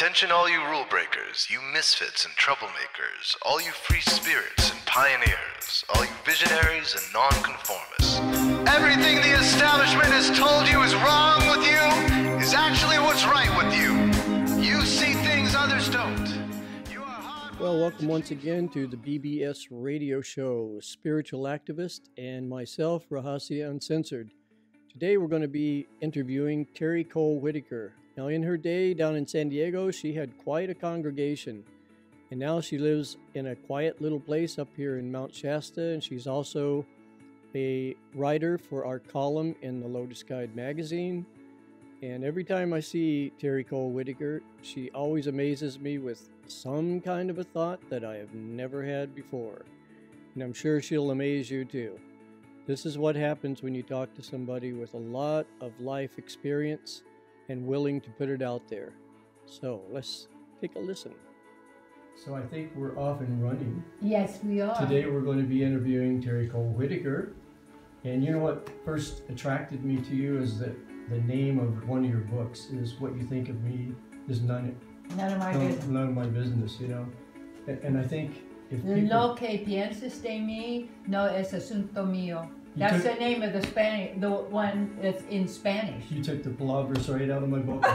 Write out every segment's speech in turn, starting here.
Attention all you rule breakers, you misfits and troublemakers, all you free spirits and pioneers, all you visionaries and nonconformists. Everything the establishment has told you is wrong with you is actually what's right with you. You see things others don't. Well, welcome once again to the BBS radio show, Spiritual Activist and myself, Rahasia Uncensored. Today we're going to be interviewing Terry Cole Whitaker. Now, in her day down in San Diego, she had quite a congregation, and now she lives in a quiet little place up here in Mount Shasta, and she's also a writer for our column in the Lotus Guide magazine. And every time I see Terry Cole Whitaker, she always amazes me with some kind of a thought that I have never had before. And I'm sure she'll amaze you too. This is what happens when you talk to somebody with a lot of life experience and willing to put it out there. So let's take a listen. So I think we're off and running. Yes, we are. Today we're going to be interviewing Terry Cole Whitaker. And you know what first attracted me to you is that the name of one of your books is What You Think of Me is None of my business, you know. And I think if people... Lo que piensas de mí no es asunto mío. That's the name of the one that's in Spanish. You took the palabras right out of my book.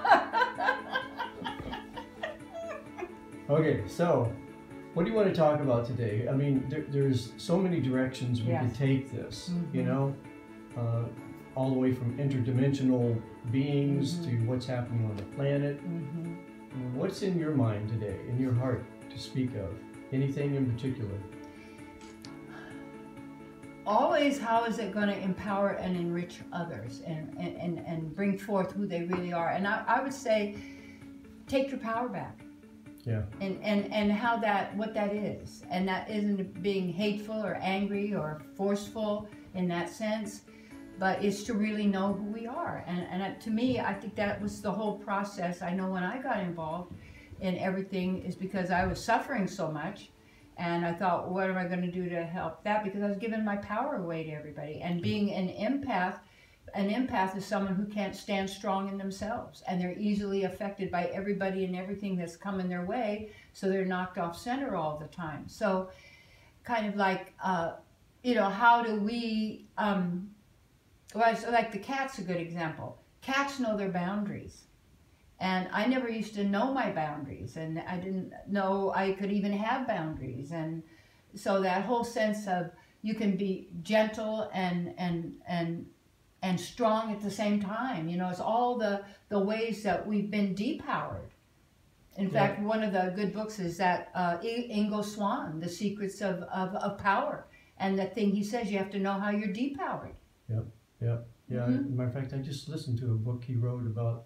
Okay, so what do you want to talk about today? I mean, there's so many directions we could take this, you know, all the way from interdimensional beings to what's happening on the planet. What's in your mind today, in your heart, to speak of? Anything in particular? Always, how is it going to empower and enrich others and bring forth who they really are? And I would say, take your power back. Yeah. And how what that is. And that isn't being hateful or angry or forceful in that sense, but it's to really know who we are. And to me, I think that was the whole process. I know when I got involved in everything is because I was suffering so much. And I thought, what am I going to do to help that? Because I was giving my power away to everybody. And being an empath is someone who can't stand strong in themselves. And they're easily affected by everybody and everything that's coming their way. So they're knocked off center all the time. So kind of like, you know, how do we, so like the cat's a good example. Cats know their boundaries. And I never used to know my boundaries, and I didn't know I could even have boundaries. And so that whole sense of you can be gentle and strong at the same time. You know, it's all the ways that we've been depowered. In fact, one of the good books is that Ingo Swann, The Secrets of Power. And the thing he says, you have to know how you're depowered. Yeah. Matter of fact, I just listened to a book he wrote about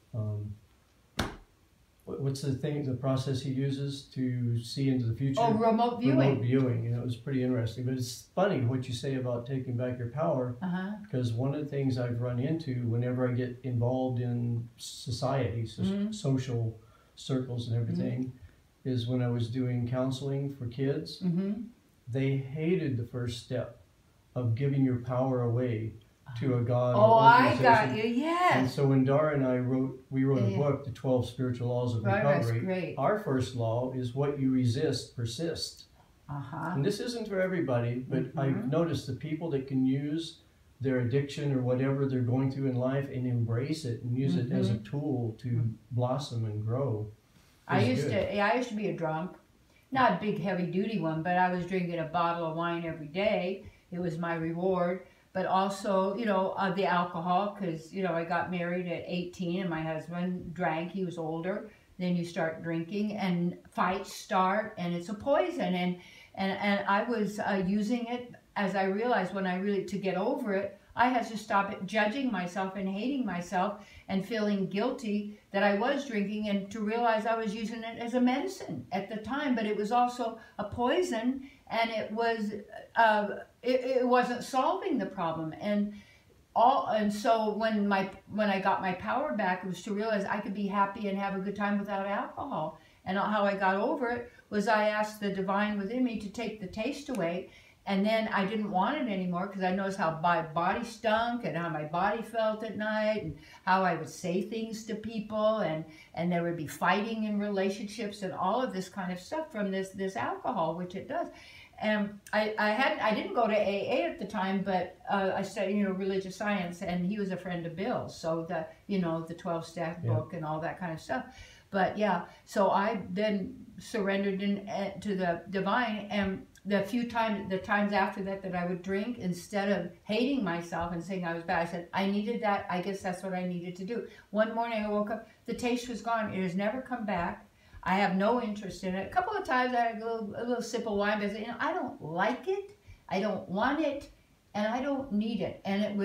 what's the process he uses to see into the future? Oh, remote viewing. Remote viewing, you know, it was pretty interesting. But it's funny what you say about taking back your power, because one of the things I've run into whenever I get involved in society, social circles and everything, is when I was doing counseling for kids, they hated the first step of giving your power away to a God. Oh, I got you, yes. And so when Dara and I wrote a book, The 12 Spiritual Laws of Recovery, our first law is what you resist persists. And this isn't for everybody, but I've noticed the people that can use their addiction or whatever they're going through in life and embrace it and use it as a tool to blossom and grow. I used to be a drunk, not a big heavy duty one, but I was drinking a bottle of wine every day. It was my reward. But also, you know, the alcohol, because, you know, I got married at 18 and my husband drank, he was older. Then you start drinking and fights start and it's a poison. And I was using it as I realized to get over it, I had to stop judging myself and hating myself and feeling guilty that I was drinking, and to realize I was using it as a medicine at the time, but it was also a poison, and it wasn't solving the problem. And so when I got my power back, it was to realize I could be happy and have a good time without alcohol. And how I got over it was I asked the divine within me to take the taste away. And then I didn't want it anymore because I noticed how my body stunk and how my body felt at night and how I would say things to people and there would be fighting in relationships and all of this kind of stuff from this alcohol, which it does. And I didn't go to AA at the time, but I studied religious science, and he was a friend of Bill's, so the 12-step book and all that kind of stuff. But yeah, so I then surrendered to the divine, and the times after that I would drink, instead of hating myself and saying I was bad, I said I needed that. I guess that's what I needed to do. One morning I woke up, the taste was gone. It has never come back. I have no interest in it. A couple of times I had a little sip of wine, but I don't like it, I don't want it, and I don't need it. And it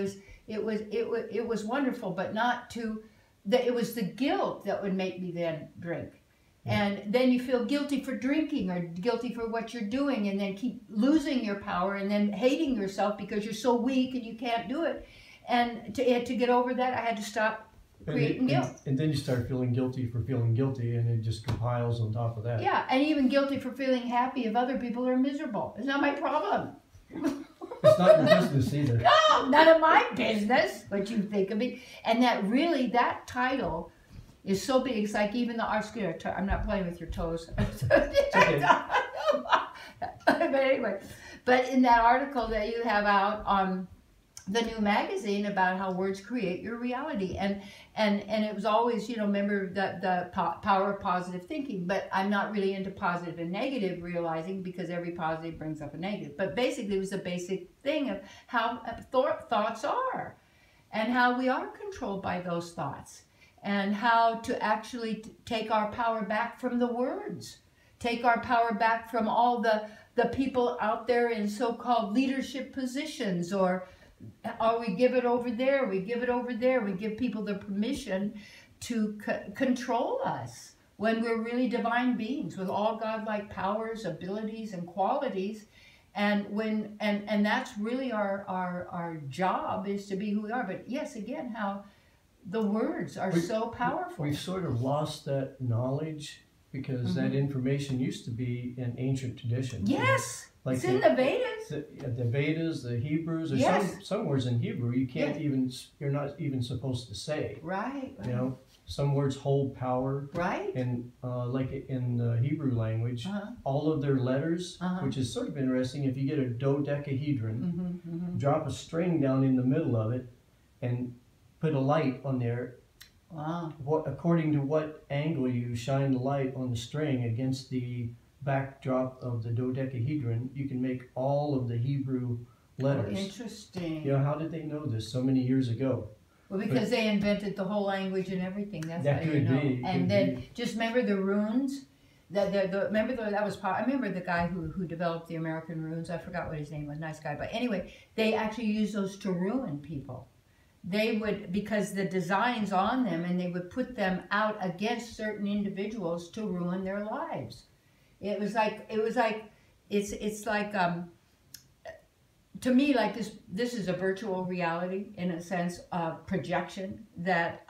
was wonderful, but not to that. It was the guilt that would make me then drink. And then you feel guilty for drinking or guilty for what you're doing, and then keep losing your power and then hating yourself because you're so weak and you can't do it. And to get over that, I had to stop creating guilt. And then you start feeling guilty for feeling guilty, and it just compiles on top of that. Yeah, and even guilty for feeling happy if other people are miserable. It's not my problem. It's not your business either. No, none of my business what you think of me. And that title is so big. It's like even the Oscar. I'm not playing with your toes. Okay. But anyway, but in that article that you have out on the new magazine about how words create your reality, and it was always, remember the power of positive thinking, but I'm not really into positive and negative realizing, because every positive brings up a negative. But basically it was a basic thing of how thoughts are, and how we are controlled by those thoughts, and how to actually take our power back from the words, take our power back from all the people out there in so-called leadership positions, or we give it over there, we give it over there. We give people the permission to control us when we're really divine beings with all godlike powers, abilities, and qualities. And that's really our job, is to be who we are. But yes, again, how the words are so powerful. We've sort of lost that knowledge, because that information used to be in ancient traditions. Yes. Like it's in the Vedas. The Vedas, the Hebrews, or some words in Hebrew you can't you're not even supposed to say. Right. Some words hold power. Right. And like in the Hebrew language, all of their letters, which is sort of interesting. If you get a dodecahedron, drop a string down in the middle of it, and put a light on there. Wow. According to what angle you shine the light on the string against the backdrop of the dodecahedron, you can make all of the Hebrew letters. Oh, interesting. How did they know this so many years ago? Well, because they invented the whole language and everything. That's that how could you know. Be, and then just remember the runes. I remember the guy who developed the American runes. I forgot what his name was. Nice guy, but anyway, they actually used those to ruin people. They would, because the designs on them, and they would put them out against certain individuals to ruin their lives. It's like to me, like this is a virtual reality, in a sense, of projection, that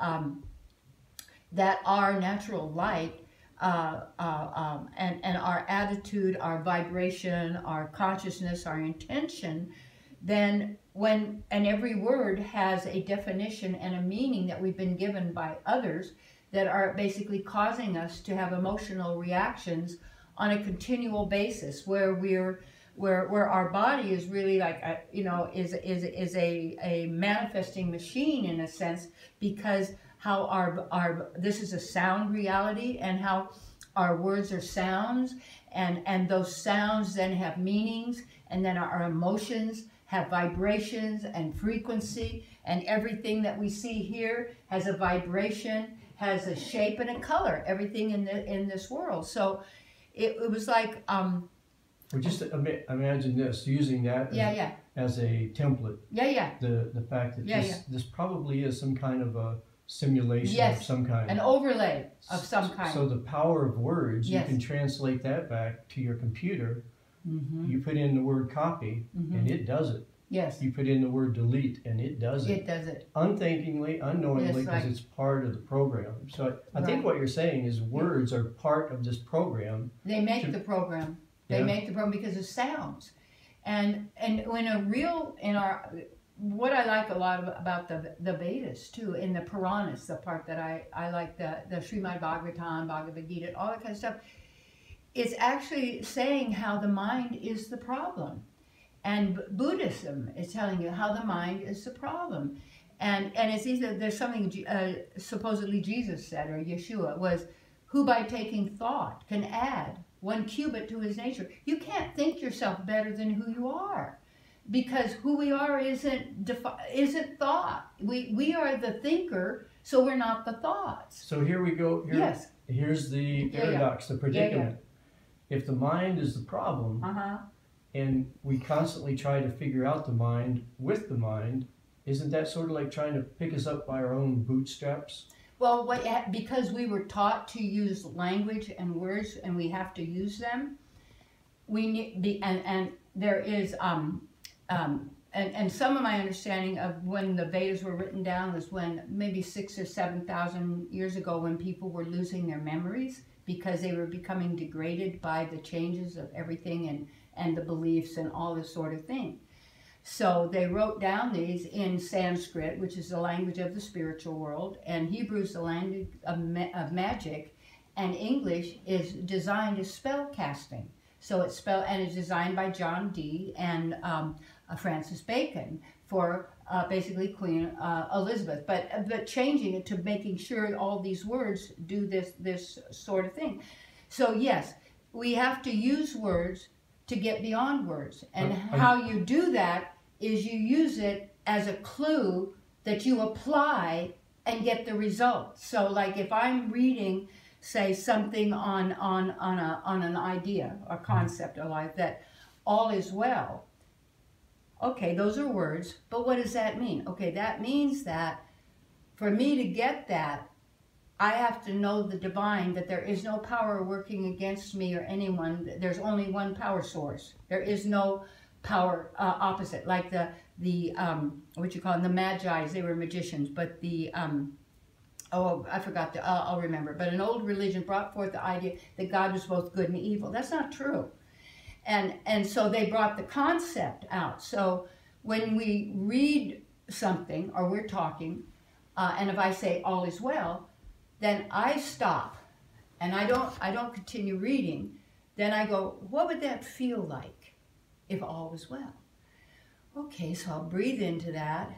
our natural light and our attitude, our vibration, our consciousness, our intention, then and every word has a definition and a meaning that we've been given by others, that are basically causing us to have emotional reactions on a continual basis, where our body is really like is a manifesting machine, in a sense, because how our this is a sound reality, and how our words are sounds, and those sounds then have meanings, and then our emotions have vibrations and frequency, and everything that we see here has a vibration, has a shape and a color, everything in this world. So it was like well, just imagine this, using that as a template. The fact that this probably is some kind of a simulation of some kind, an overlay of some kind. So the power of words, you can translate that back to your computer. You put in the word copy, and it does it. Yes. You put in the word delete, and it does it. It does it. Unthinkingly, unknowingly, because it's part of the program. So I think what you're saying is words are part of this program. They make the program. They make the program because of sounds. And when a real, in our, what I like a lot about the Vedas too, in the Puranas, the part that I like, the Srimad Bhagavatam, Bhagavad Gita, all that kind of stuff, it's actually saying how the mind is the problem. And Buddhism is telling you how the mind is the problem. And it's either, there's something supposedly Jesus said, or Yeshua, was, who by taking thought can add 1 cubit to his nature. You can't think yourself better than who you are, because who we are isn't thought. We are the thinker, so we're not the thoughts. So here we go. Yes. Here's the paradox, the predicament. If the mind is the problem, and we constantly try to figure out the mind with the mind, isn't that sort of like trying to pick us up by our own bootstraps? Well, because we were taught to use language and words, and we have to use them. We need and there is and some of my understanding of when the Vedas were written down was when maybe 6,000 or 7,000 years ago, when people were losing their memories because they were becoming degraded by the changes of everything and the beliefs and all this sort of thing. So they wrote down these in Sanskrit, which is the language of the spiritual world, and Hebrew is the language of magic, and English is designed as spell casting. So it's designed by John Dee and Francis Bacon for basically Queen Elizabeth, but changing it to making sure all these words do this sort of thing. So yes, we have to use words to get beyond words, and how you do that is you use it as a clue that you apply and get the result. So like if I'm reading, say, something on an idea or concept or like that, all is well. Okay, those are words, but what does that mean? Okay, that means that for me to get that, I have to know the divine, that there is no power working against me or anyone. There's only one power source. There is no power opposite. Like the what you call them, the Magi's, they were magicians, but the oh, I forgot I'll remember. But an old religion brought forth the idea that God was both good and evil. That's not true. And so they brought the concept out. So when we read something or we're talking, and if I say all is well, then I stop and I don't continue reading. Then I go, what would that feel like if all was well? Okay, so I'll breathe into that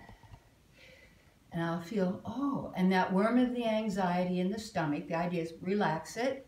and I'll feel, oh, and that worm of the anxiety in the stomach, the idea is relax it.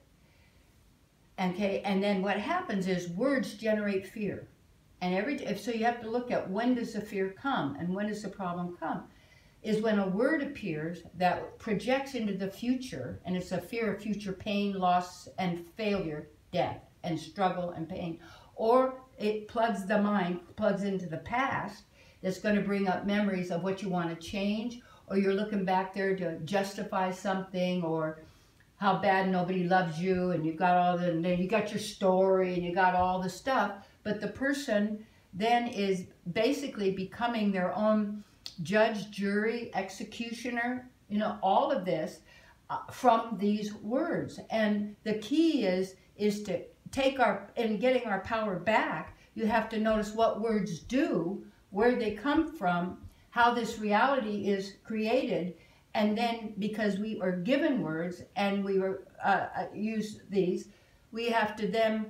Okay, and then what happens is words generate fear. And so you have to look at, when does the fear come and when does the problem come? Is when a word appears that projects into the future, and it's a fear of future pain, loss, and failure, death, and struggle and pain. Or it plugs the mind, plugs into the past, that's going to bring up memories of what you want to change, or you're looking back there to justify something, or how bad nobody loves you, and you've got you got your story, and you got all the stuff, but the person then is basically becoming their own judge, jury, executioner, all of this from these words. And the key is to take getting our power back, you have to notice what words do, where they come from, how this reality is created, and then because we are given words and we were use these, we have to then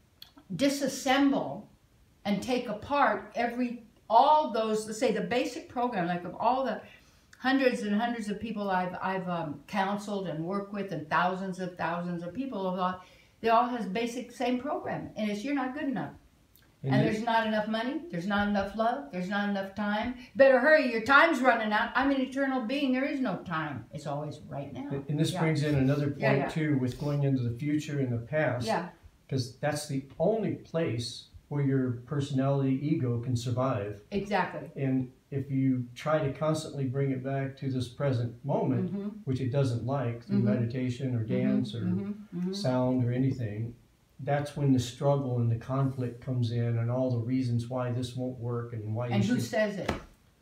disassemble and take apart all those, let's say the basic program, like of all the hundreds and hundreds of people I've counseled and worked with, and thousands of people, they all have basic same program, and it's, you're not good enough. And there's not enough money, there's not enough love, there's not enough time. Better hurry, your time's running out. I'm an eternal being, there is no time. It's always right now. And this brings in another point too, with going into the future and the past. Yeah. Because that's the only place where your personality, ego can survive. Exactly. And if you try to constantly bring it back to this present moment, which it doesn't like through meditation or dance or sound or anything, that's when the struggle and the conflict comes in, and all the reasons why this won't work and why. And who says it?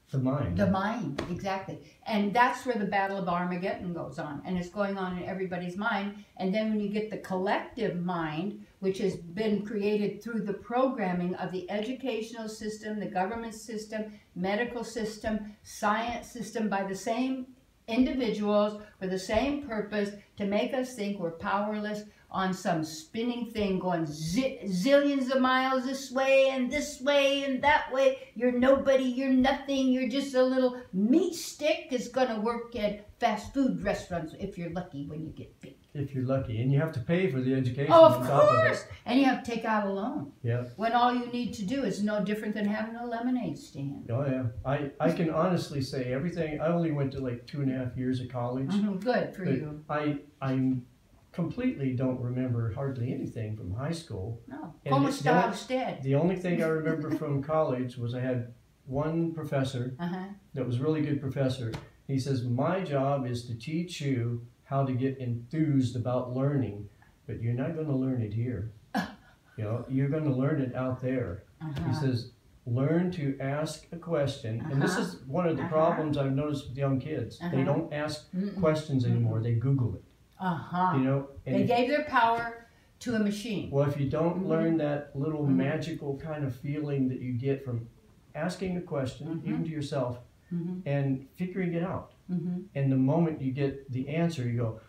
The mind. The mind, exactly. And that's where the Battle of Armageddon goes on. And it's going on in everybody's mind. And then when you get the collective mind, which has been created through the programming of the educational system, the government system, medical system, science system, by the same individuals for the same purpose, to make us think we're powerless on some spinning thing going zillions of miles this way and that way. You're nobody, you're nothing, you're just a little meat stick that's going to work at fast food restaurants if you're lucky when you get big. If you're lucky. And you have to pay for the education. Oh, of course! And you have to take out a loan. Yeah. When all you need to do is no different than having a lemonade stand. Oh, yeah. I can honestly say everything. I only went to like 2.5 years of college. Good for you. I completely don't remember hardly anything from high school. No. And Como está usted? The only thing I remember from college was I had one professor that was a really good professor. He says, my job is to teach you how to get enthused about learning, but you're not going to learn it here. You know, you're going to learn it out there. He says, learn to ask a question. And this is one of the problems I've noticed with young kids. They don't ask questions anymore. They Google it. You know, and they gave their power to a machine. Well, if you don't learn that little magical kind of feeling that you get from asking a question, even to yourself, and figuring it out. And the moment you get the answer, you go,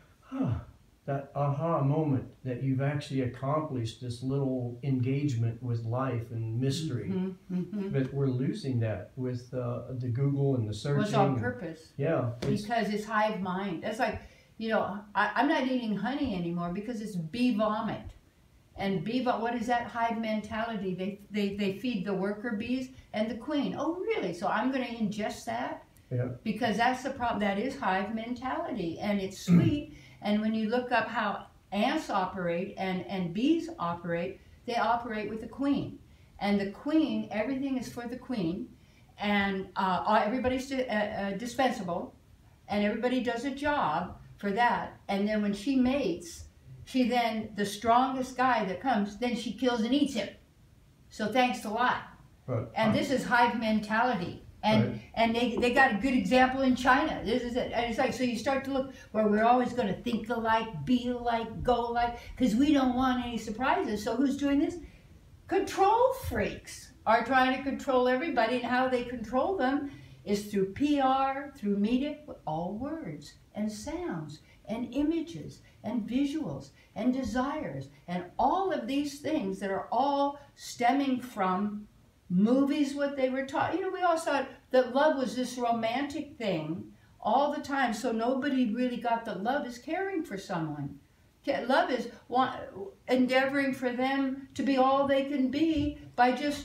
that aha moment that you've actually accomplished this little engagement with life and mystery. But we're losing that with the Google and the searching. Well, it's on purpose. Yeah. Because it's hive mind. That's like, you know, I'm not eating honey anymore because it's bee vomit. And bee vomit, what is that hive mentality? They feed the worker bees and the queen. Oh, really? So I'm going to ingest that? Yeah. Because that's the problem. That is hive mentality. And it's sweet. And when you look up how ants operate and bees operate, they operate with the queen. And the queen, everything is for the queen. And everybody's dispensable. And everybody does a job for that. And then when she mates, she then, the strongest guy that comes, then she kills and eats him. So thanks a lot. Right. And this is hive mentality. And they got a good example in China. This is it. And it's like, so you start to look where we're always going to think alike, be alike, go alike, because we don't want any surprises. So who's doing this? Control freaks are trying to control everybody, and how they control them is through PR, through media, all words and sounds and images and visuals and desires and all of these things that are all stemming from movies, what they were taught. You know, we all thought that love was this romantic thing all the time, so nobody really got that love is caring for someone. Love is endeavoring for them to be all they can be by just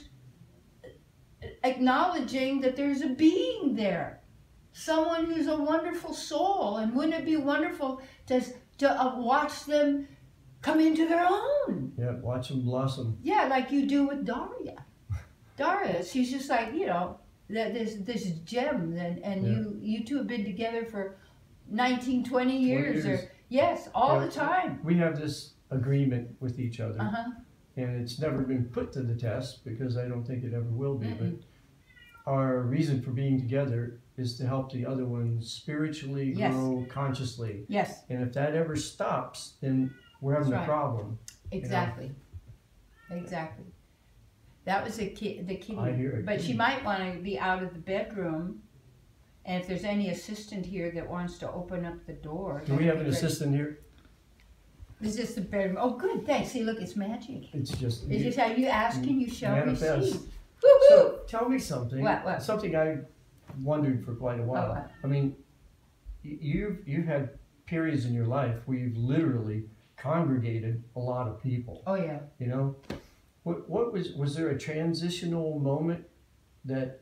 acknowledging that there's a being there. Someone who's a wonderful soul. And wouldn't it be wonderful to watch them come into their own? Yeah, watch them blossom. Yeah, like you do with Daria. Daria, she's just like, you know, this gem, and you two have been together for 19, 20 years. Or, yes, all the time. We have this agreement with each other, and it's never been put to the test because I don't think it ever will be, but our reason for being together is to help the other one spiritually grow consciously. Yes. And if that ever stops, then we're having a problem. Exactly. You know? Exactly. That was the key. I hear it. But she might want to be out of the bedroom. And if there's any assistant here that wants to open up the door. Do we have an assistant here? This is the bedroom. Oh, good. Thanks. See, look, it's magic. It's just how you ask and you shall receive. So tell me something. What? Something I wondered for quite a while. What? I mean, you've had periods in your life where you've literally congregated a lot of people. Oh yeah. You know, what was there a transitional moment that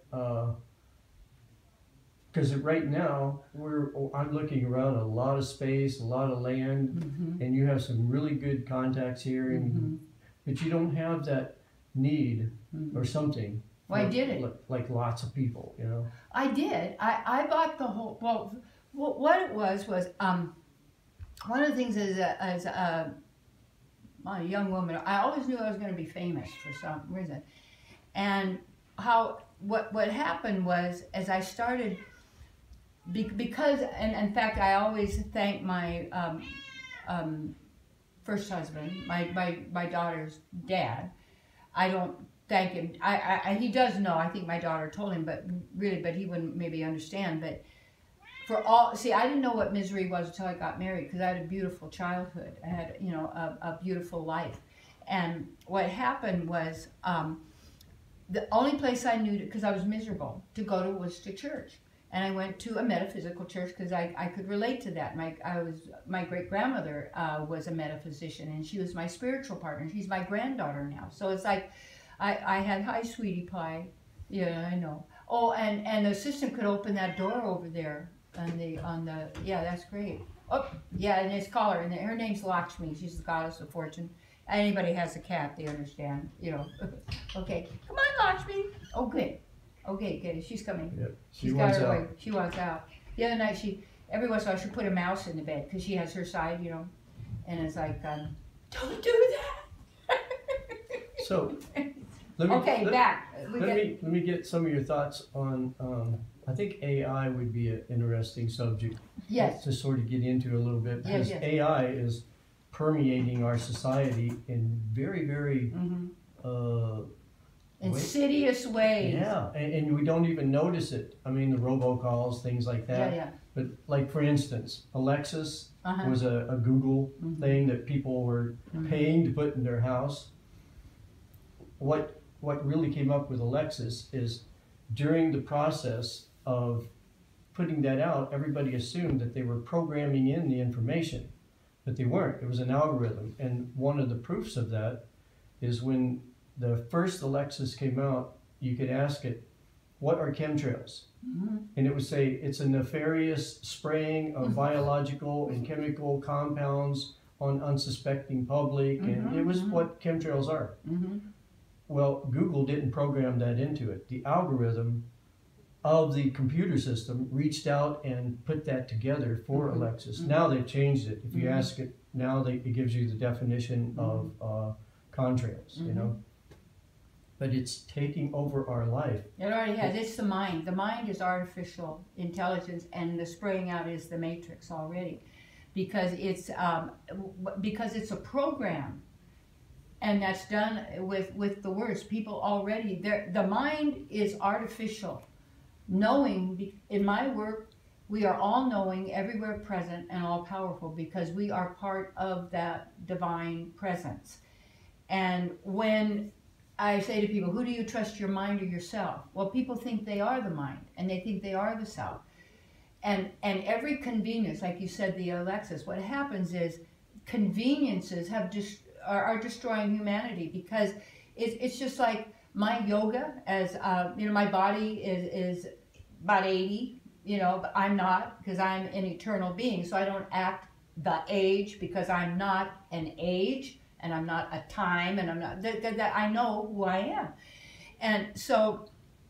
because right now I'm looking around a lot of space, a lot of land, and you have some really good contacts here, but you don't have that need or something. Well, I did it. Like lots of people, you know. I did. I bought the whole. Well, what it was one of the things as a young woman, I always knew I was going to be famous for some reason, and what happened was, as I started, because, and in fact, I always thank my first husband, my daughter's dad. I don't thank him. He does know. I think my daughter told him, but he wouldn't maybe understand. But for all, see, I didn't know what misery was until I got married, because I had a beautiful childhood. I had, a beautiful life. And what happened was, the only place I knew, because I was miserable, to go to was to church. And I went to a metaphysical church because I could relate to that. My great-grandmother was a metaphysician, and she was my spiritual partner. She's my granddaughter now. So it's like, I had, hi, sweetie pie. Yeah, I know. Oh, and the assistant could open that door over there yeah, that's great. Oh, yeah, and his caller, and her name's Lakshmi. She's the goddess of fortune. Anybody has a cat, they understand, Okay, come on, Lakshmi. Oh, good. Okay, good. She's coming. Yep. She's got her way. She wants out. The other night, every once in a while, she put a mouse in the bed because she has her side, and it's like, don't do that. So, let me get some of your thoughts on. I think AI would be an interesting subject. Yes. To sort of get into a little bit, because AI is permeating our society in very, very insidious ways. Yeah, and we don't even notice it. I mean, the robocalls, things like that. Yeah. But like, for instance, Alexis was a Google thing that people were paying to put in their house. What really came up with Alexis is, during the process of putting that out, everybody assumed that they were programming in the information, but they weren't. It was an algorithm. And one of the proofs of that is when the first Alexis came out, you could ask it, what are chemtrails? And it would say, it's a nefarious spraying of biological and chemical compounds on unsuspecting public, and it was what chemtrails are. Well, Google didn't program that into it. The algorithm of the computer system reached out and put that together for Alexis. Now they've changed it. If you ask it, now it gives you the definition of contrails, But it's taking over our life. It already has. It's the mind. The mind is artificial intelligence, and the spraying out is the matrix already, because it's a program. And that's done with the words. People already, the mind is artificial. Knowing, in my work, we are all knowing, everywhere present, and all powerful, because we are part of that divine presence. And when I say to people, who do you trust, your mind or yourself? Well, people think they are the mind, and they think they are the self. And every convenience, like you said, the Alexis, what happens is conveniences are destroying humanity, because it's just like my yoga, as my body is about 80, but I'm not, because I'm an eternal being, so I don't act the age, because I'm not an age, and I'm not a time, and I'm not that I know who I am. And so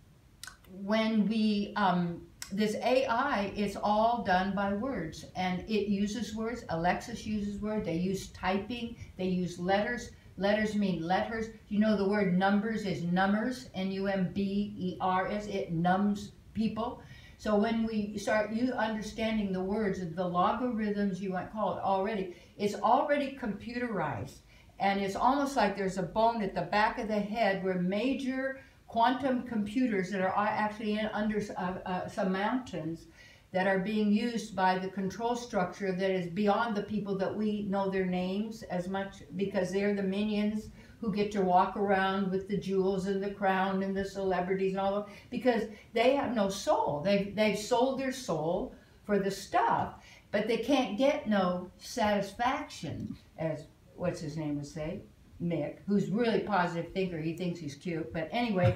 when we this AI, it's all done by words, and it uses words. Alexis uses words. They use typing. They use letters. Letters mean letters. You know, the word numbers is numbers, N-U-M-B-E-R-S. It numbs people. So when we start understanding the words, the logarithms, you might call it already, it's already computerized. And it's almost like there's a bone at the back of the head where major quantum computers that are actually under some mountains that are being used by the control structure that is beyond the people that we know their names as much, because they're the minions who get to walk around with the jewels and the crown and the celebrities and all that, because they have no soul. They've sold their soul for the stuff, but they can't get no satisfaction, as what's his name would say, Mick, who's really a positive thinker. He thinks he's cute, but anyway.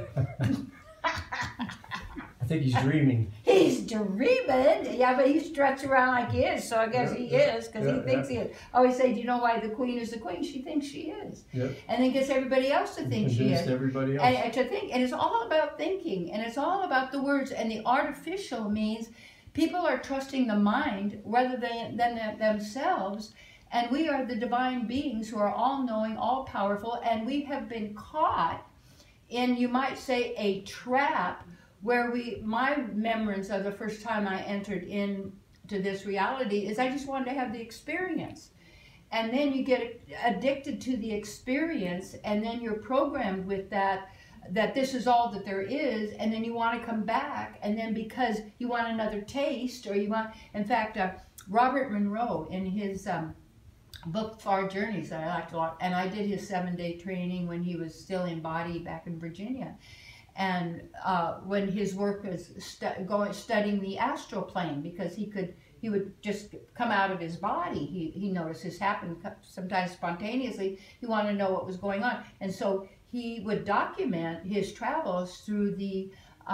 I think he's dreaming. He's dreaming? Yeah, but he struts around like he is, so I guess he is, because he thinks he is. I always say, do you know why the queen is the queen? She thinks she is. And then gets everybody else to think she is. Everybody else. And to think, and it's all about thinking, and it's all about the words, and the artificial means people are trusting the mind rather than themselves. And we are the divine beings who are all-knowing, all-powerful, and we have been caught in, you might say, a trap where my memories of the first time I entered into this reality is I just wanted to have the experience. And then you get addicted to the experience, and then you're programmed with that this is all that there is, and then you want to come back, and then because you want another taste, or you want, in fact, Robert Monroe, in his book Far Journeys, that I liked a lot, and I did his 7-day training when he was still in body back in Virginia, and when his work was studying the astral plane, because he would just come out of his body. He noticed this happen sometimes spontaneously. He wanted to know what was going on, and so he would document his travels through the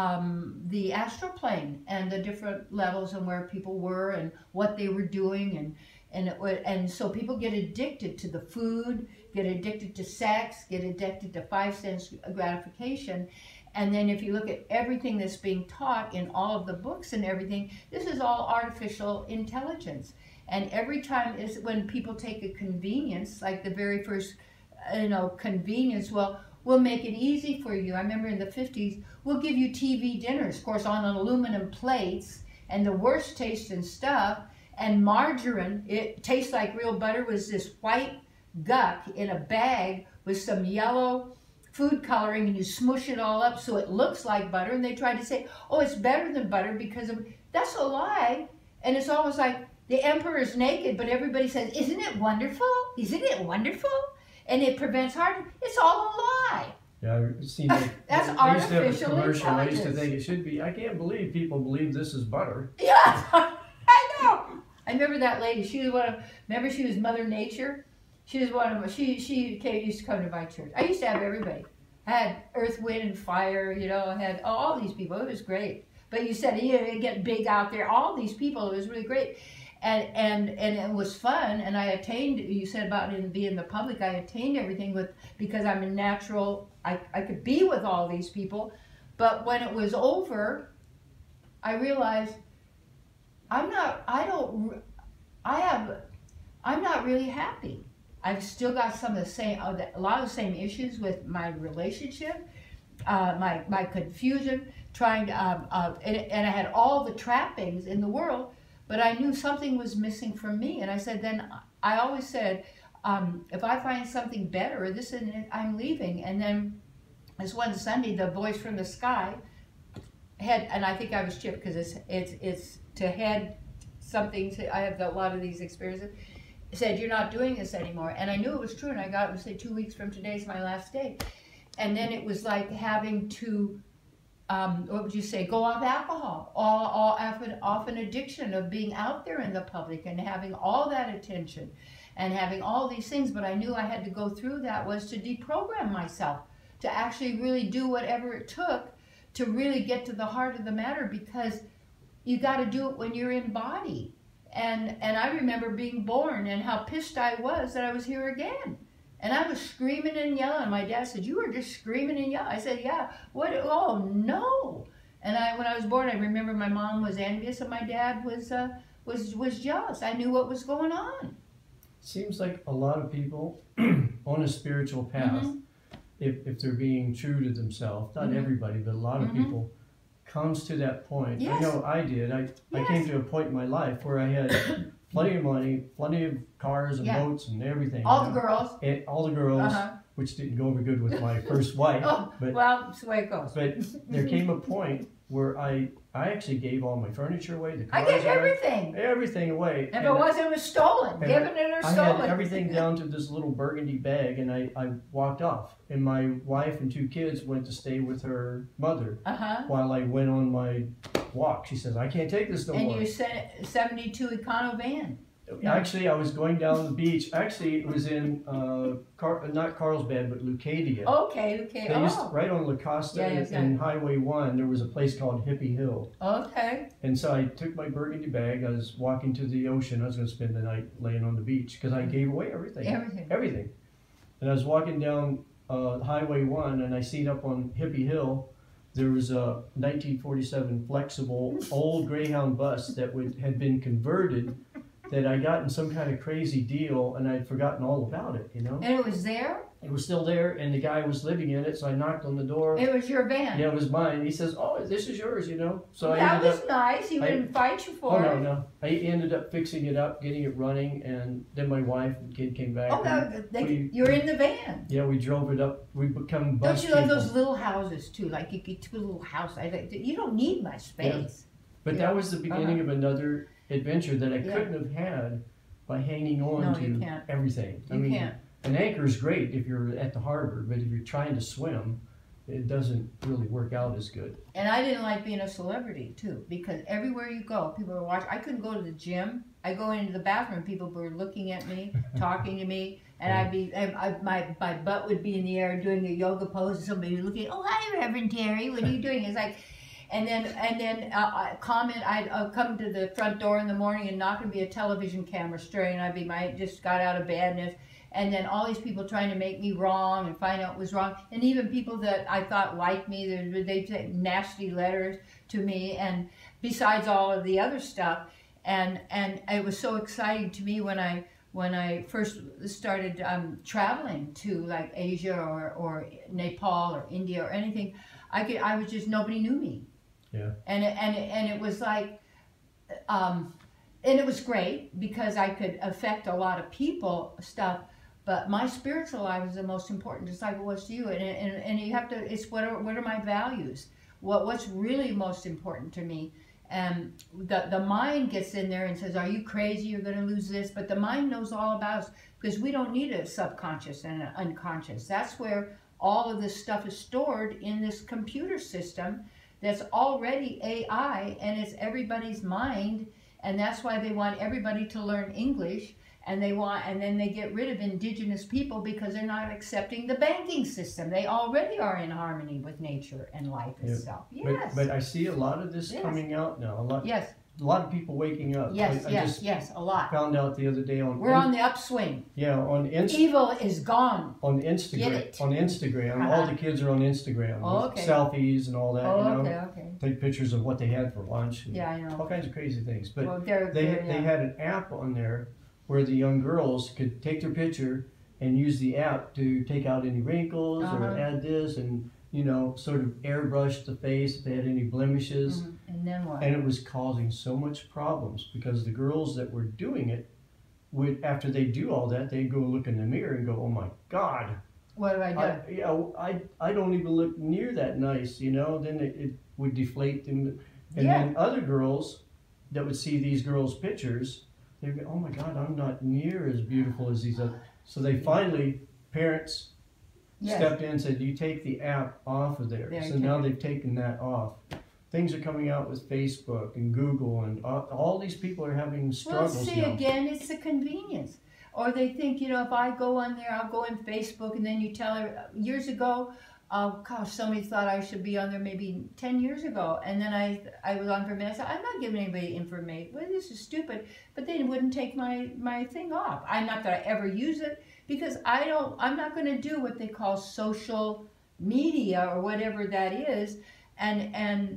astral plane and the different levels and where people were and what they were doing, and so people get addicted to the food, get addicted to sex, get addicted to 5 sense gratification. And then if you look at everything that's being taught in all of the books and everything, this is all artificial intelligence. And every time is when people take a convenience, like the very first, convenience, well, we'll make it easy for you. I remember in the 50s, we'll give you TV dinners, of course, on aluminum plates, and the worst tasting stuff, and margarine, it tastes like real butter, was this white guck in a bag with some yellow food coloring, and you smush it all up so it looks like butter, and they try to say, oh, it's better than butter because of, that's a lie. And it's almost like the emperor is naked, but everybody says, isn't it wonderful? Isn't it wonderful? And it prevents heart. It's all a lie. Yeah, I've seen that. That's they used to have a artificial commercial. I used to intelligence. think it should be. I can't believe people believe this is butter. Yeah, I know. I remember that lady. She was remember she was Mother Nature? She was one of, she used to come to my church. I used to have everybody. I had Earth, Wind, and Fire, I had all these people. It was great. But you said, you get big out there. All these people, it was really great. And it was fun, and I attained, you said about it being in the public, I attained everything because I'm a natural, I could be with all these people. But when it was over, I realized I'm not really happy. I've still got some of the same, a lot of the same issues with my relationship, my confusion, trying to, and I had all the trappings in the world, but I knew something was missing from me. And I said, then I always said, if I find something better, this isn't it, I'm leaving. And then this one Sunday, the voice from the sky had, and I think I was chipped because it's to head something. I have a lot of these experiences. Said, you're not doing this anymore. And I knew it was true, and I got, say, 2 weeks from today's my last day. And then it was like having to, what would you say, go off alcohol, off an addiction of being out there in the public and having all that attention and having all these things. But I knew I had to go through that was to deprogram myself, to actually really do whatever it took to really get to the heart of the matter, because you got to do it when you're in body. And I remember being born and how pissed I was that I was here again. And I was screaming and yelling. My dad said, you were just screaming and yelling. I said, yeah. What? Oh, no. And when I was born, I remember my mom was envious and my dad was jealous. I knew what was going on. Seems like a lot of people on a spiritual path, if they're being true to themselves, not everybody, but a lot of people, comes to that point. Yes. I know I did. I came to a point in my life where I had plenty of money, plenty of cars and boats and everything. All the girls. And all the girls, which didn't go over good with my first wife. But, well, that's the way it goes. But there came a point where I actually gave all my furniture away, the cars I gave away, everything away. If it wasn't, it was stolen. Given it or stolen. I had everything down to this little burgundy bag, and I walked off. And my wife and 2 kids went to stay with her mother while I went on my walk. She says, I can't take this no more. And you sent 72 Econo van. Actually, I was going down the beach. Actually, it was in, not Carlsbad, but Leucadia. Okay. Right on La Costa and Highway 1, there was a place called Hippie Hill. Okay. And so I took my burgundy bag. I was walking to the ocean. I was going to spend the night laying on the beach because I gave away everything. Everything. And I was walking down Highway 1, and I seen up on Hippie Hill, there was a 1947 flexible old Greyhound bus that had been converted, that I got in some kind of crazy deal and I'd forgotten all about it, you know? And it was there? It was still there, and the guy was living in it, so I knocked on the door. It was your van? Yeah, it was mine. He says, "Oh, this is yours," you know? So that was nice. He wouldn't fight you for it. Oh, no. I ended up fixing it up, getting it running, and then my wife and kid came back. You're in the van. Yeah, we drove it up. We become bus Don't you like people. those little houses, too? Like, you get to a little house. You don't need much space. But that was the beginning of another adventure that I couldn't have had by hanging on to everything. You can't. An anchor is great if you're at the harbor, but if you're trying to swim, it doesn't really work out as good. And I didn't like being a celebrity, too, because everywhere you go, people were watching. I couldn't go to the gym. I go into the bathroom, people were looking at me, talking to me, and my butt would be in the air doing a yoga pose, and somebody would look at, "Oh, hi, Reverend Terry, what are you doing?" It's like, and then I'd come to the front door in the morning, and not going to be a television camera staring, and I just got out of bed, and then all these people trying to make me wrong and find out what was wrong, and even people that I thought liked me, they'd say nasty letters to me, and besides all of the other stuff, and it was so exciting to me when I first started traveling to like Asia or Nepal or India or anything. I was just, nobody knew me. Yeah. And it was like, and it was great because I could affect a lot of people stuff, but my spiritual life was the most important, just like it was to you. And you have to, it's what are my values? What's really most important to me? And the mind gets in there and says, "Are you crazy? You're going to lose this." But the mind knows all about us because we don't need a subconscious and an unconscious. That's where all of this stuff is stored in this computer system that's already AI, and it's everybody's mind, and that's why they want everybody to learn English, and then they get rid of indigenous people because they're not accepting the banking system. They already are in harmony with nature and life itself. Yes. But I see a lot of this coming out now. A lot of people waking up. Yes, a lot. Found out the other day on. We're on the upswing. Yeah, on Instagram. Evil is gone. On Instagram. Get it. On Instagram, all the kids are on Instagram. With selfies and all that. Okay. Take pictures of what they had for lunch. Yeah, I know. All kinds of crazy things. But they had an app on there where the young girls could take their picture and use the app to take out any wrinkles or add this and, sort of airbrush the face if they had any blemishes. And then what? And it was causing so much problems because the girls that were doing it would, after they do all that, they'd go look in the mirror and go, "Oh my God. What have I done?" I don't even look near that nice, Then it would deflate them. And then other girls that would see these girls' pictures, they'd go, "Oh my God, I'm not near as beautiful as these other." So they finally, parents stepped in and said, "You take the app off of there." So now they've taken that off. Things are coming out with Facebook and Google, and all these people are having struggles now. Well, see, again, it's the convenience. Or they think, if I go on there, I'll go on Facebook, and then you tell her, years ago, gosh, somebody thought I should be on there maybe 10 years ago, and then I was on for a minute. I said, "I'm not giving anybody information. Well, this is stupid." But they wouldn't take my thing off. Not that I ever use it, because I'm not going to do what they call social media or whatever that is, and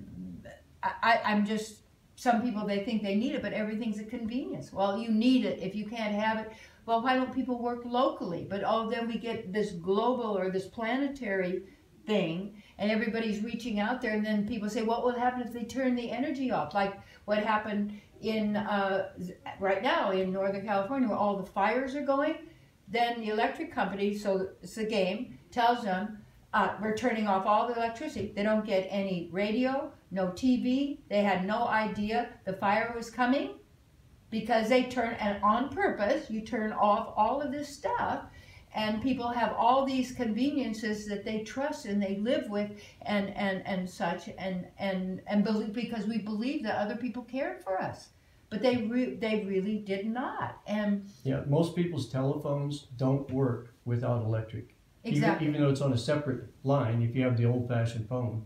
I'm just, some people, they think they need it, but everything's a convenience. Well, you need it. If you can't have it, well, why don't people work locally? But then we get this global or this planetary thing, and everybody's reaching out there, and then people say, what will happen if they turn the energy off? Like what happened in right now in Northern California, where all the fires are going. Then the electric company, so it's a game, tells them, we're turning off all the electricity. They don't get any radio, no TV. They had no idea the fire was coming because they and on purpose, you turn off all of this stuff, and people have all these conveniences that they trust and they live with and such, and believe, because we believe that other people cared for us. But they really did not. And yeah, most people's telephones don't work without electric. Exactly. Even though it's on a separate line, if you have the old-fashioned phone.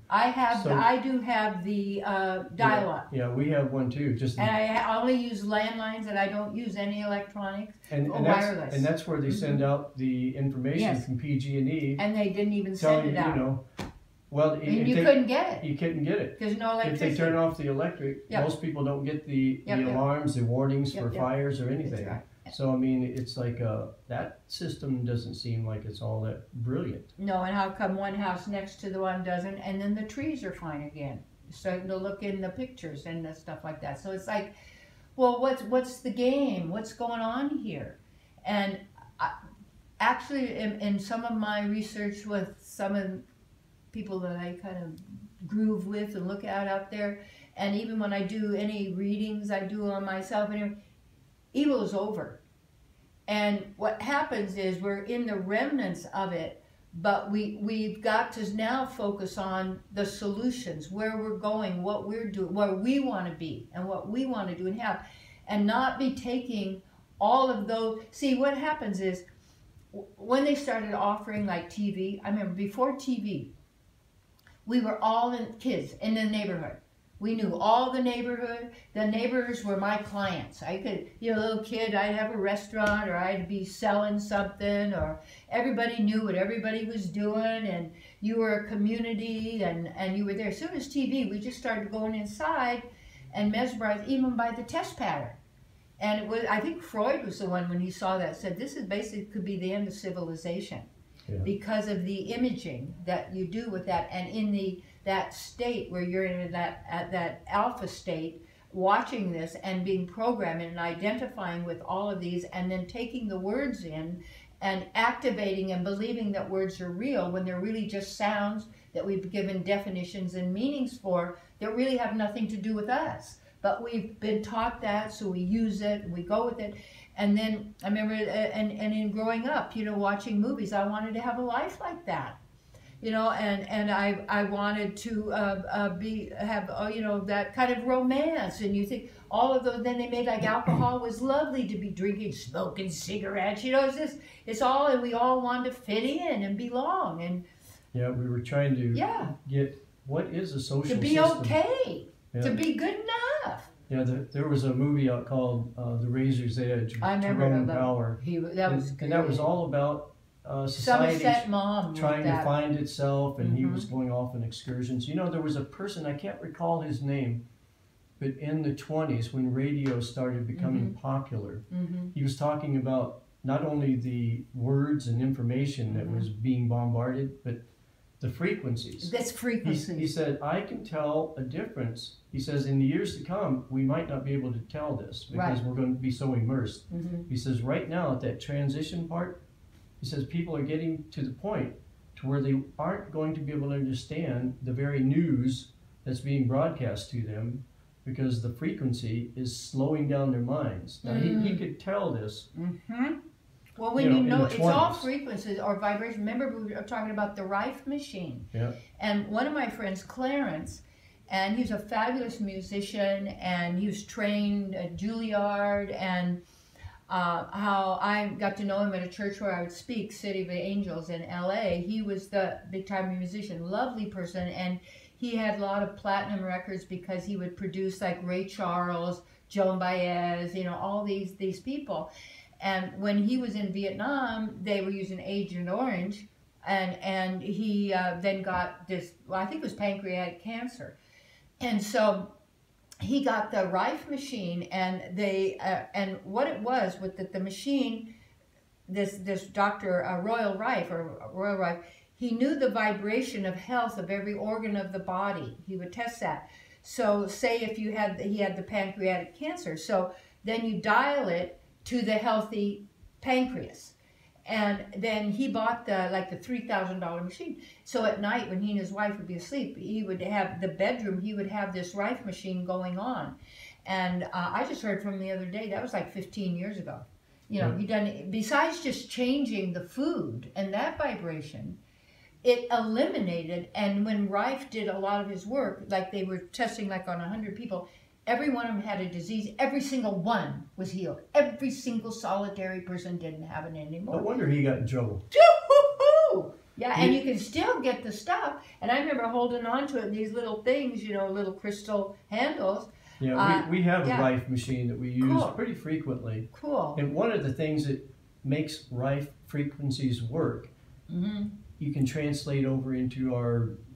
I do have the dial-up. Yeah, we have one too. And I only use landlines, and I don't use any electronics or wireless. And that's where they send out the information from PG&E. And they didn't even send it out. Well, And you couldn't get it. You couldn't get it. There's no electricity. If they turn off the electric, Yep. most people don't get the Yep, yep. alarms, the warnings Yep, for yep. fires or anything. That's right. So I mean, it's like that system doesn't seem like it's all that brilliant. No, and how come one house next to the one doesn't, and then the trees are fine again? Starting to look in the pictures and the stuff like that. So it's like, well, what's the game? What's going on here? And actually, in some of my research with some of the people that I kind of groove with and look at out there, and even when I do any readings I do on myself, and evil is over. And what happens is we're in the remnants of it, but we've got to now focus on the solutions, where we're going, what we're doing, where we want to be, and what we want to do and have, and not be taking all of those. See, what happens is when they started offering like TV, I remember before TV, we were all kids in the neighborhood. We knew all the neighborhood. The neighbors were my clients. I could, a little kid, I'd have a restaurant, or I'd be selling something, or everybody knew what everybody was doing, and you were a community, and you were there. As soon as TV, we just started going inside and mesmerized even by the test pattern. And it was, I think Freud was the one, when he saw that, said this is basically could be the end of civilization. Yeah. Because of the imaging that you do with that, and in that state where you're in that alpha state, watching this and being programmed and identifying with all of these, and then taking the words in and activating and believing that words are real when they're really just sounds that we've given definitions and meanings for that really have nothing to do with us. But we've been taught that, so we use it and we go with it. And then I remember, and in growing up, watching movies, I wanted to have a life like that, and I wanted to have that kind of romance. And you think all of those, then they made like alcohol was lovely to be drinking, smoking cigarettes, it's all, and we all wanted to fit in and belong. And yeah, we were trying to get what is a social to be system. Okay, Yeah. to be good enough. Yeah, there was a movie out called The Razor's Edge with I remember Tyrone that. Power. That was good. And that was all about society Somerset Maugham trying to find itself, and he Mhm. was going off on excursions. There was a person, I can't recall his name, but in the 20s when radio started becoming popular, he was talking about not only the words and information that was being bombarded, but the frequencies. That's frequency. He said, I can tell a difference. He says, in the years to come, we might not be able to tell this because Right. we're going to be so immersed. Mhm. He says, right now, at that transition part, he says, people are getting to the point to where they aren't going to be able to understand the very news that's being broadcast to them because the frequency is slowing down their minds. Now, he could tell this. Well, when in the it's all 20s. frequencies or vibrations. Remember, we were talking about the Rife machine. Yeah. And one of my friends, Clarence, and he was a fabulous musician, and he was trained at Juilliard, and how I got to know him at a church where I would speak, City of the Angels in LA. He was the big-time musician, lovely person, and he had a lot of platinum records because he would produce like Ray Charles, Joan Baez, all these people. And when he was in Vietnam, they were using Agent Orange, and he then got this, I think it was pancreatic cancer. And so he got the Rife machine, and and what it was with the machine, this Dr. Royal Rife, he knew the vibration of health of every organ of the body. He would test that. So say if he had the pancreatic cancer, so then you dial it to the healthy pancreas. And then he bought the $3,000 machine. So at night when he and his wife would be asleep, he would have the bedroom, he would have this Rife machine going on. And I just heard from him the other day, that was like 15 years ago. He done, besides just changing the food and that vibration, it eliminated, and when Rife did a lot of his work, like they were testing like on 100 people, every one of them had a disease. Every single one was healed. Every single solitary person didn't have it anymore. No wonder he got in trouble. Yeah, and you can still get the stuff. And I remember holding on to it in these little things, little crystal handles. Yeah, we have a Rife machine that we use Cool. pretty frequently. Cool. And one of the things that makes Rife frequencies work, you can translate over into our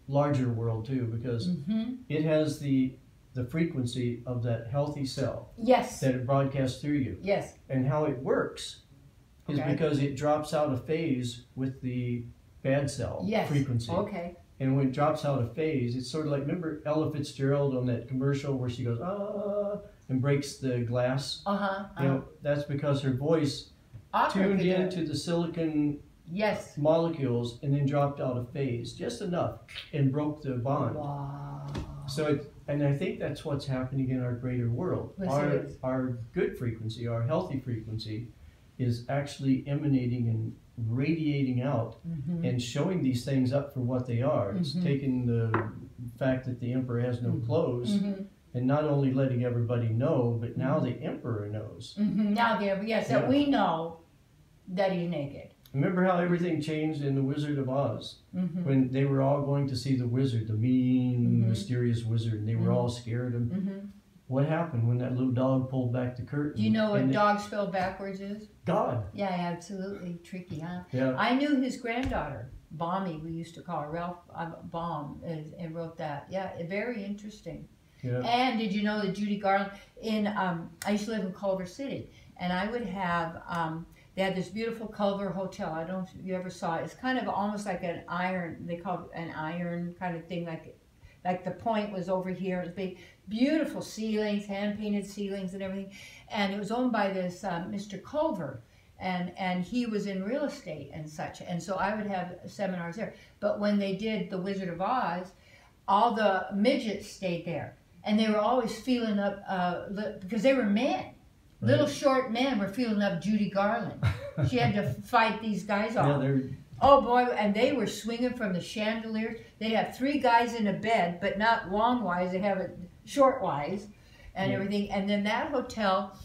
larger world too, because it has the frequency of that healthy cell Yes. that it broadcasts through you. Yes. And how it works is because it drops out of phase with the bad cell frequency. Okay. And when it drops out of phase, it's sort of like, remember Ella Fitzgerald on that commercial where she goes, ah, and breaks the glass? You know, that's because her voice tuned into the silicon molecules and then dropped out of phase just enough and broke the bond. Wow. So and I think that's what's happening in our greater world. Our good frequency, our healthy frequency, is actually emanating and radiating out and showing these things up for what they are. It's taking the fact that the emperor has no clothes and not only letting everybody know, but now the emperor knows. Now that we know that he's naked. Remember how everything changed in The Wizard of Oz? When they were all going to see the wizard, the mean, mysterious wizard, and they were all scared of him. What happened when that little dog pulled back the curtain? Do you know what dog spelled backwards is? God. Yeah, absolutely. Tricky, huh? Yeah. I knew his granddaughter, Bommy, we used to call her, Ralph Baum, and wrote that. Yeah, very interesting. Yeah. And did you know that Judy Garland, I used to live in Culver City, and I would have, they had this beautiful Culver Hotel. I don't know if you ever saw it. It's kind of almost like an iron, they call it an iron kind of thing, like the point was over here. It was big, beautiful ceilings, hand-painted ceilings and everything. And it was owned by this Mr. Culver, and he was in real estate and such. And so I would have seminars there. But when they did The Wizard of Oz, all the midgets stayed there. And they were always feeling up, because they were men. Right. Little short men were feeling up Judy Garland. She had to fight these guys off. Yeah, oh boy, and they were swinging from the chandeliers. They'd have 3 guys in a bed, but not long-wise. They'd have it short-wise and everything. And then that hotel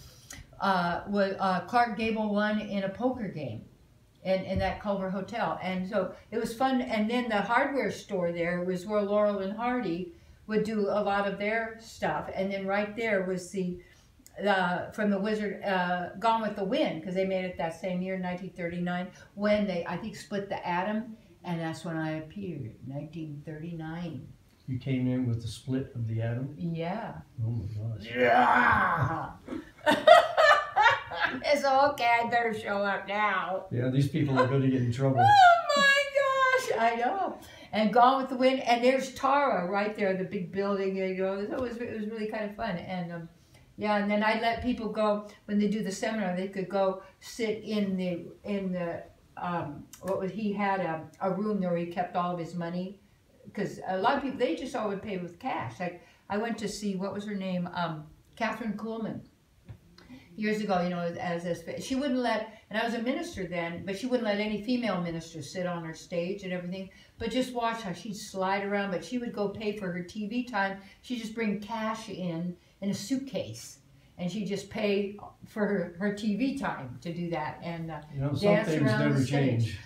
was Clark Gable won in a poker game in that Culver Hotel. And so it was fun. And then the hardware store there was where Laurel and Hardy would do a lot of their stuff. And then right there was from the Wizard, Gone with the Wind, because they made it that same year, 1939, when they, I think, split the atom, and that's when I appeared, 1939. You came in with the split of the atom? Yeah. Oh my gosh. Yeah. It's okay, I better show up now. Yeah, these people are going to get in trouble. Oh my gosh, I know. And Gone with the Wind, and there's Tara right there, the big building, you know, it was really kind of fun. And yeah, and then I let people go, when they do the seminar, they could go sit in the he had a room there where he kept all of his money, because a lot of people, they just always pay with cash. Like, I went to see, what was her name, Catherine Kuhlman, years ago, you know, she wouldn't let, and I was a minister then, but she wouldn't let any female ministers sit on her stage and everything, but just watch how she'd slide around. But she would go pay for her TV time. She'd just bring cash in a suitcase, and she'd just pay for her TV time to do that, and you know, some dance things around never the stage. change.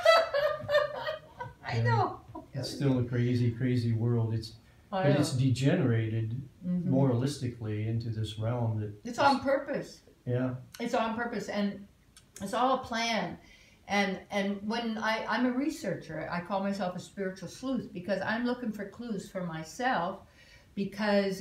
I know. It's still a crazy, crazy world. But it's degenerated moralistically into this realm that it's on purpose. Yeah. It's on purpose, and it's all a plan. And when I'm a researcher, I call myself a spiritual sleuth, because I'm looking for clues for myself, because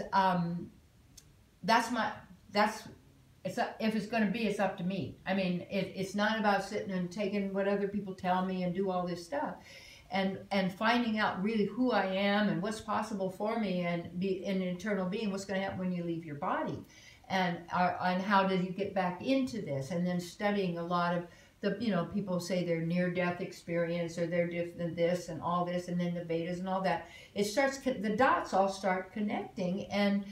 if it's going to be, it's up to me. I mean, it's not about sitting and taking what other people tell me and do all this stuff. And finding out really who I am and what's possible for me, and be an eternal being, what's going to happen when you leave your body, and how do you get back into this, and then studying a lot of the, you know, people say their near-death experience, or they're different this and all this, and then the betas and all that. It starts, the dots all start connecting, and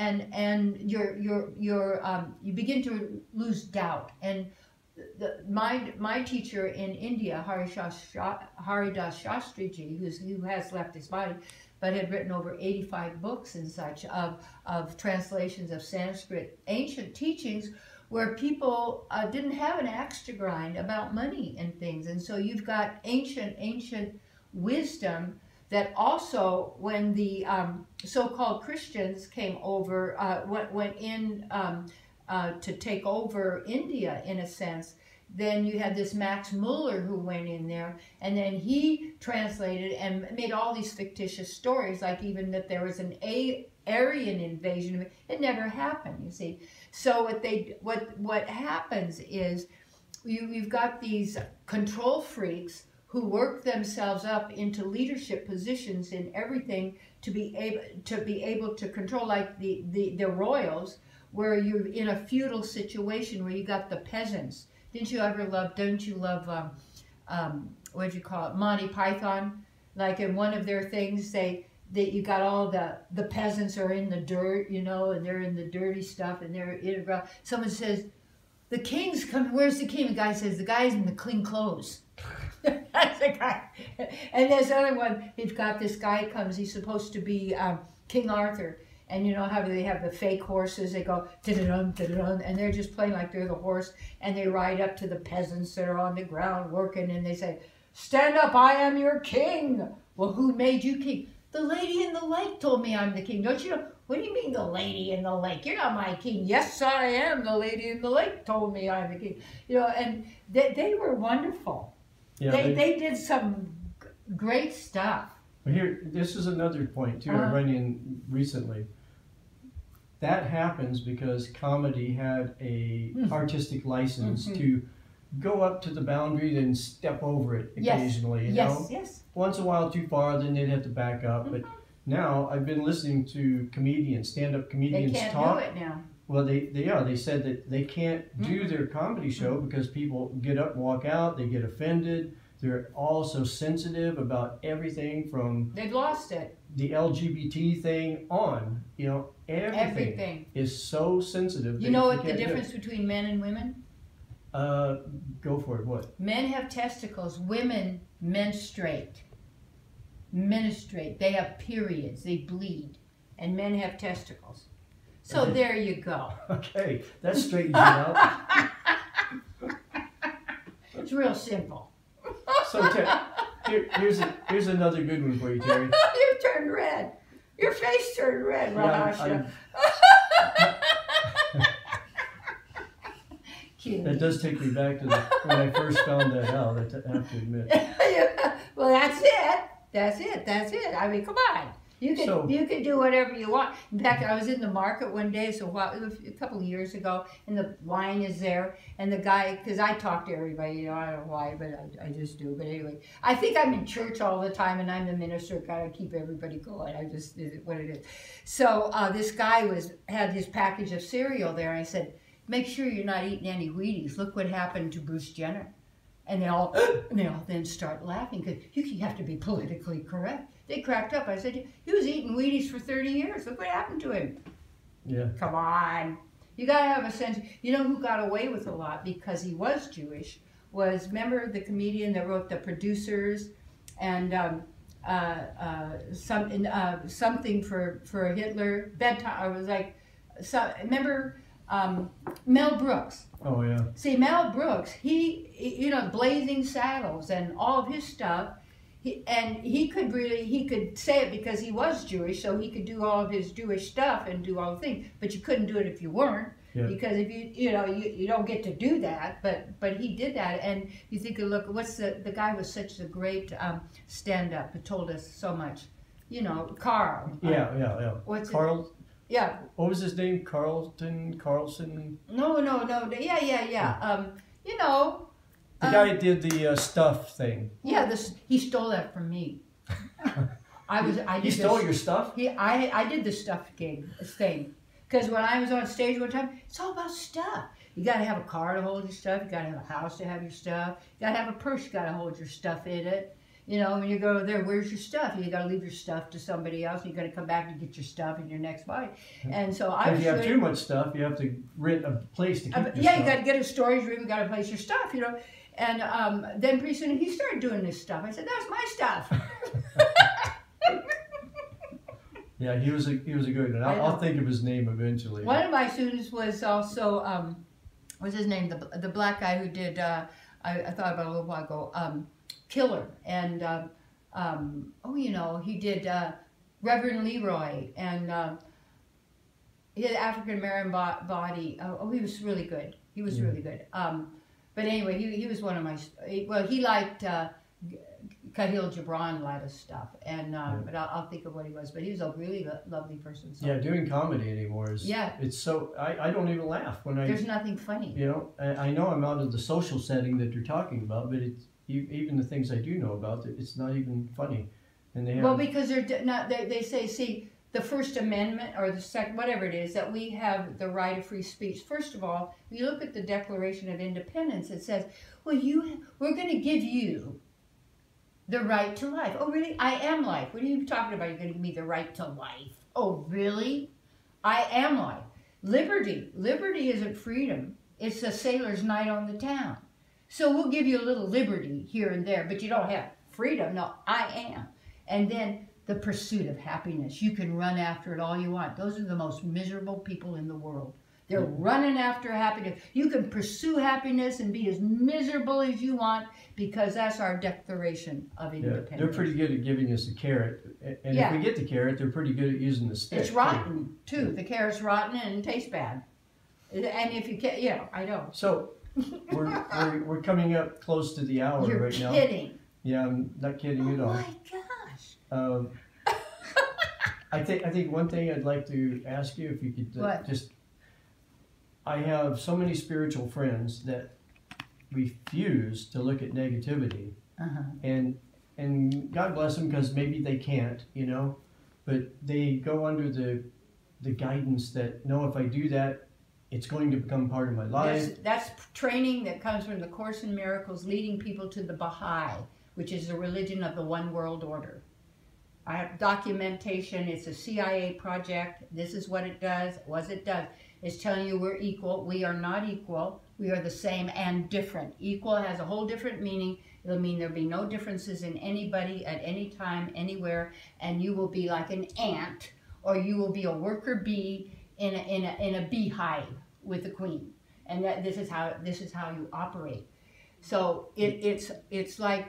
you begin to lose doubt. And my teacher in India, Haridas Shastriji, who has left his body, but had written over 85 books and such of translations of Sanskrit ancient teachings, where people didn't have an axe to grind about money and things. And so you've got ancient wisdom that also, when the so-called Christians came over, went in to take over India, in a sense, then you had this Max Muller who went in there, and then he translated and made all these fictitious stories, like even that there was an Aryan invasion. It never happened, you see. So what happens is you've got these control freaks who work themselves up into leadership positions in everything to be able to control, like the royals, where you're in a feudal situation where you got the peasants. Don't you love what do you call it, Monty Python? Like in one of their things, that you got all the peasants are in the dirt, you know, and they're in the dirty stuff, and they're in. Someone says, "The king's coming. Where's the king?" The guy says, "The guy's in the clean clothes." That's the guy. And this other one, you've got this guy comes. He's supposed to be King Arthur. And you know how they have the fake horses, they go da-da-dum, da-da-dum, and they're just playing like they're the horse, and they ride up to the peasants that are on the ground working, and they say, "Stand up, I am your king." Well, who made you king? The lady in the lake told me I'm the king. Don't you know? What do you mean the lady in the lake? You're not my king. Yes, I am. The lady in the lake told me I'm the king. You know, and they were wonderful. Yeah, they did some great stuff. Here, this is another point too. I ran in recently. That happens because comedy had a artistic license to go up to the boundary and step over it occasionally. You know? Yes. Once in a while too far, then they'd have to back up. But now I've been listening to comedians, stand-up comedians talk. They can't talk. do it now. Well, they said that they can't do their comedy show because people get up and walk out. They get offended. They're all so sensitive about everything from... They've lost it. The LGBT thing on, you know, everything is so sensitive. You know what the difference between men and women? Go for it. What? Men have testicles. Women menstruate. They have periods. They bleed. And men have testicles. So there you go. Okay, that straightens it out. It's real simple. So here's another good one for you, Terry. You turned red. Your face turned red, Rahasha. That does take me back to when I first found that out, I have to admit. Well, that's it. I mean, come on. You can do whatever you want. In fact, I was in the market one day, a couple of years ago, and the wine is there, and the guy, because I talk to everybody, you know, I don't know why, but I just do. But anyway, I think I'm in church all the time, and I'm the minister, gotta keep everybody going. I just did what it is. So this guy had his package of cereal there, and I said, "Make sure you're not eating any Wheaties. Look what happened to Bruce Jenner." And they all then start laughing because you have to be politically correct. They cracked up. I said, "He was eating Wheaties for 30 years. Look what happened to him." Yeah. Come on. You got to have a sense. You know who got away with a lot because he was Jewish remember the comedian that wrote The Producers and something for Hitler, bedtime. I was like, remember Mel Brooks. Oh, yeah. See, Mel Brooks, he Blazing Saddles and all of his stuff, he could say it because he was Jewish, so he could do all of his Jewish stuff and do all the things, but you couldn't do it if you weren't, because if you don't get to do that, but he did that, and you think, look, the guy was such a great stand-up, who told us so much, Carl. Yeah. What's Carl? Yeah. What was his name? Carlson? No. Yeah. The guy did the stuff thing. Yeah, he stole that from me. He stole your stuff? I did the stuff thing. Because when I was on stage one time, it's all about stuff. You got to have a car to hold your stuff. You got to have a house to have your stuff. You got to have a purse. You got to hold your stuff in it. When you go there, where's your stuff? You got to leave your stuff to somebody else. You got to come back and get your stuff in your next bite. And so if you have too much stuff, you have to rent a place to keep your stuff. You got to get a storage room. You got to place your stuff. And then pretty soon he started doing this stuff. I said, "That's my stuff." Yeah, he was a good one. I'll think of his name eventually. One of my students was also what's his name? The black guy who did I thought about a little while ago. Killer, and he did Reverend Leroy, and he had African American body. He was really good. Really good. But anyway, he was one of my, well, he liked Khalil Gibran, a lot of stuff, and but I'll think of what he was. But he was a really lovely person. So. Yeah, doing comedy anymore is, it's so, I don't even laugh when I... There's nothing funny. You know, I know I'm out of the social setting that you're talking about, but it's, even the things I do know about, it's not even funny. And they have... Well, because they're not, they say, see, the First Amendment, or the second, whatever it is, that we have the right of free speech. First of all, when you look at the Declaration of Independence, it says, well, we're going to give you the right to life. Oh, really? I am life. What are you talking about? You're going to give me the right to life. Oh, really? I am life. Liberty. Liberty isn't freedom. It's a sailor's night on the town. So we'll give you a little liberty here and there, but you don't have freedom. No, I am. And then the pursuit of happiness. You can run after it all you want. Those are the most miserable people in the world. They're running after happiness. You can pursue happiness and be as miserable as you want, because that's our Declaration of Independence. They're pretty good at giving us a carrot. And if we get the carrot, they're pretty good at using the stick. It's rotten, too. The carrot's rotten and tastes bad. And if you can't, I know. So, we're coming up close to the hour right now. You're kidding. Yeah, I'm not kidding at all. Oh, my gosh. I think one thing I'd like to ask you, if you could just... I have so many spiritual friends that refuse to look at negativity, and God bless them, because maybe they can't, you know, but they go under the guidance that, no, if I do that, it's going to become part of my life. That's training that comes from the Course in Miracles, leading people to the Baha'i, which is the religion of the One World Order. I have documentation. It's a CIA project. This is what it does. What it does. It's telling you we're equal. We are not equal. We are the same and different. Equal has a whole different meaning. It'll mean there'll be no differences in anybody at any time, anywhere, and you will be like an ant, or you will be a worker bee in a beehive with the queen. And this is how you operate. So it's like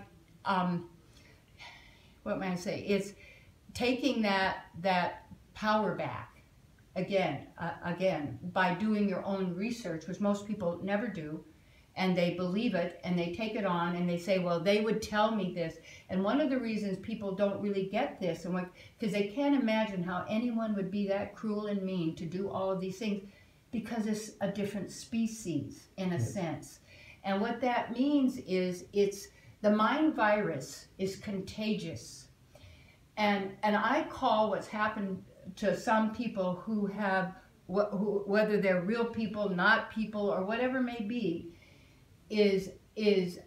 what may I say? It's taking that power back. Again, by doing your own research, which most people never do, and they believe it, and they take it on, and they say, well, they would tell me this. And one of the reasons people don't really get this, and because they can't imagine how anyone would be that cruel and mean to do all of these things, because it's a different species, in a sense. And what that means is the mind virus is contagious. And I call what's happened to some people who have, whether they're real people, not people, or whatever may be, it's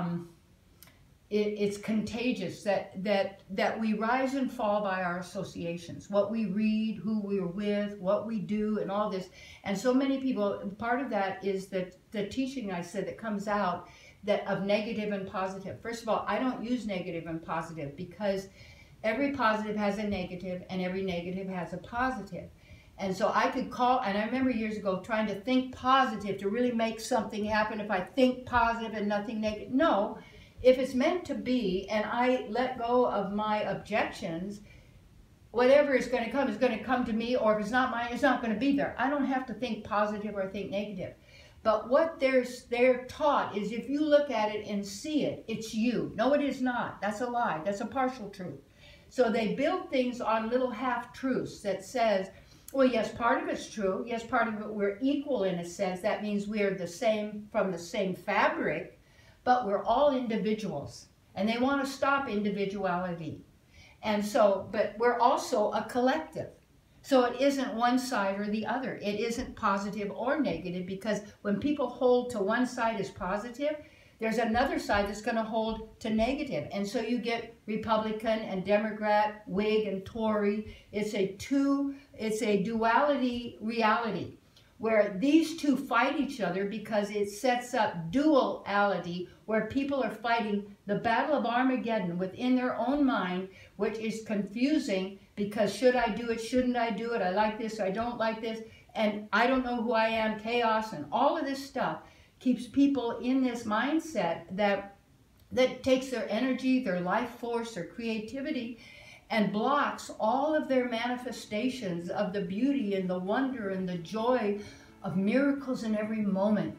contagious, that we rise and fall by our associations, what we read, who we're with, what we do, and all this. And so many people, part of that is that the teaching I said that comes out that of negative and positive. First of all, I don't use negative and positive, because every positive has a negative, and every negative has a positive. And so I could call, and I remember years ago trying to think positive to really make something happen. If I think positive and nothing negative, no. If it's meant to be, and I let go of my objections, whatever is going to come to me, or if it's not mine, it's not going to be there. I don't have to think positive or think negative. But what they're taught is, if you look at it and see it, it's you. No, it is not. That's a lie. That's a partial truth. So they build things on little half-truths that says, well, yes, part of it's true. Yes, part of it, we're equal in a sense. That means we're the same, from the same fabric, but we're all individuals. And they want to stop individuality. And so, but we're also a collective. So it isn't one side or the other. It isn't positive or negative, because when people hold to one side as positive, there's another side that's going to hold to negative. And so you get Republican and Democrat, Whig and Tory. It's a duality reality, where these two fight each other, because it sets up duality, where people are fighting the battle of Armageddon within their own mind, which is confusing, because should I do it, shouldn't I do it, I like this, I don't like this, and I don't know who I am, chaos, and all of this stuff keeps people in this mindset that takes their energy, their life force, their creativity, and blocks all of their manifestations of the beauty and the wonder and the joy of miracles in every moment.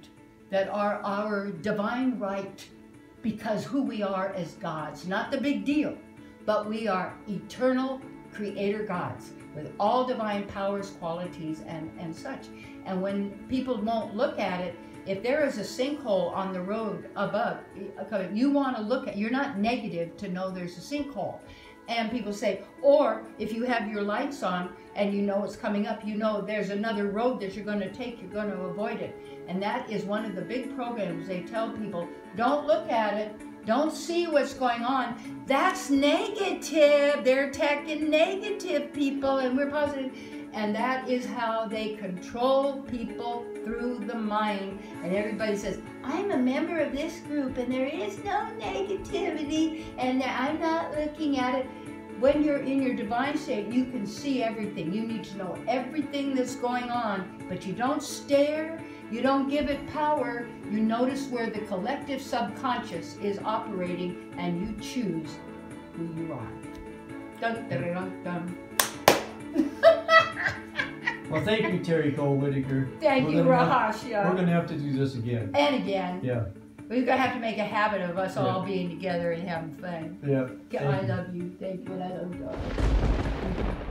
that are our divine right, because who we are as gods, not the big deal, but we are eternal creator gods with all divine powers, qualities, and such. And when people won't look at it, if there is a sinkhole on the road above, you want to look at, you're not negative to know there's a sinkhole. And people say, or if you have your lights on and you know it's coming up, you know there's another road that you're going to take, you're going to avoid it. And that is one of the big programs. They tell people, don't look at it, don't see what's going on. That's negative. They're attacking negative people, and we're positive. And that is how they control people through the mind. And everybody says, I'm a member of this group and there is no negativity and I'm not looking at it. When you're in your divine state, you can see everything. You need to know everything that's going on, but you don't stare, you don't give it power. You notice where the collective subconscious is operating and you choose who you are. Dun, dun, dun, dun. Well, thank you, Terry Cole Whitaker. Thank you, Rahash. We're going to have to do this again. And again. Yeah. We're going to have to make a habit of us all being together and having fun. Yeah. I love you. Thank you. And I love you.